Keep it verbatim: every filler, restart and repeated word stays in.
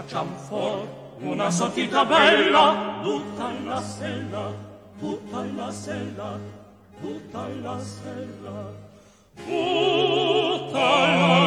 facciam for una sortita bella, butta la sella, butta la sella, butta la sella, butta la